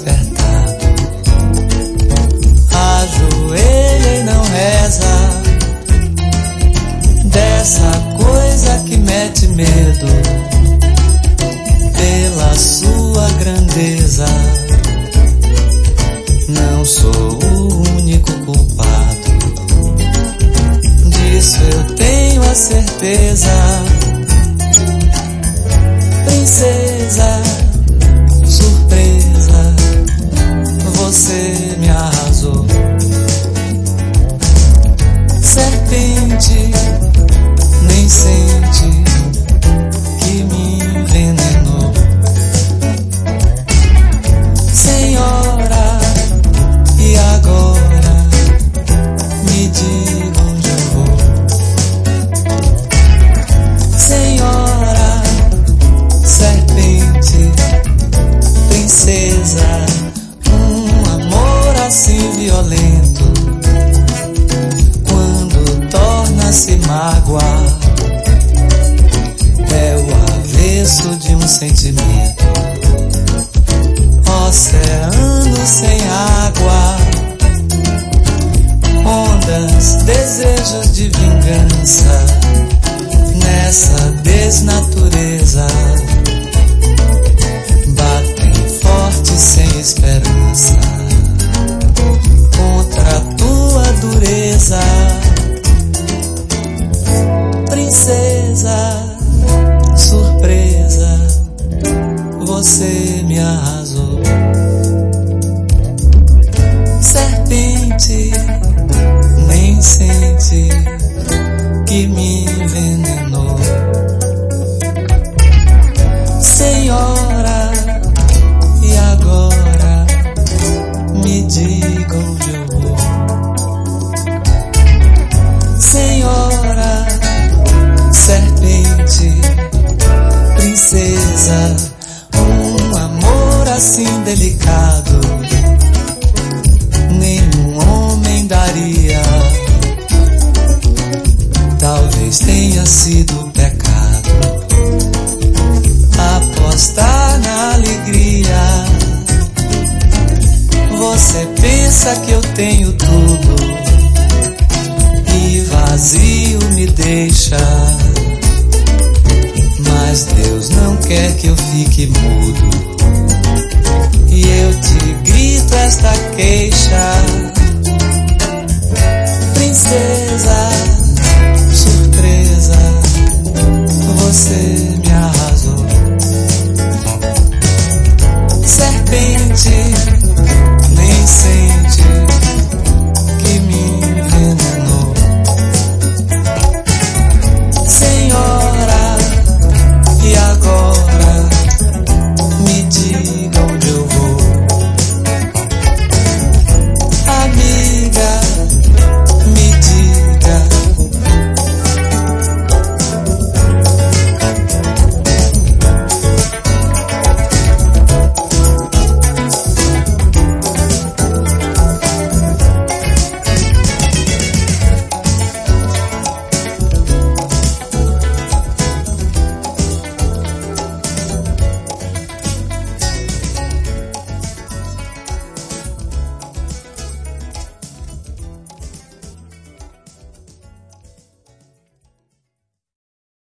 despertado. Ajoelha e não reza dessa coisa que mete medo pela sua grandeza. Não sou o único culpado, disso eu tenho a certeza. Princesa, surpresa, você me arrasou. Serpente, nem sente que me envenenou. Senhora, e agora me diga onde eu vou. Senhora, serpente, princesa, amor assim violento, quando torna-se mágoa, é o avesso de um sentimento. Oceano sem água, ondas, desejos de vingança, nessa desnatureza, batem forte sem esperança, contra a tua dureza. Princesa, surpresa, você me arrasou. Serpente, nem sente que me envenenou. Senhora, e agora me diga onde eu vou. Senhora, serpente, princesa, amor assim delicado, nenhum homem daria. Talvez tenha sido pecado apostar na alegria. Você pensa que eu tenho tudo e vazio me deixa, mas Deus não quer que eu fique mudo, e eu te grito esta queixa. Princesa, surpresa, você me arrasou. Serpente,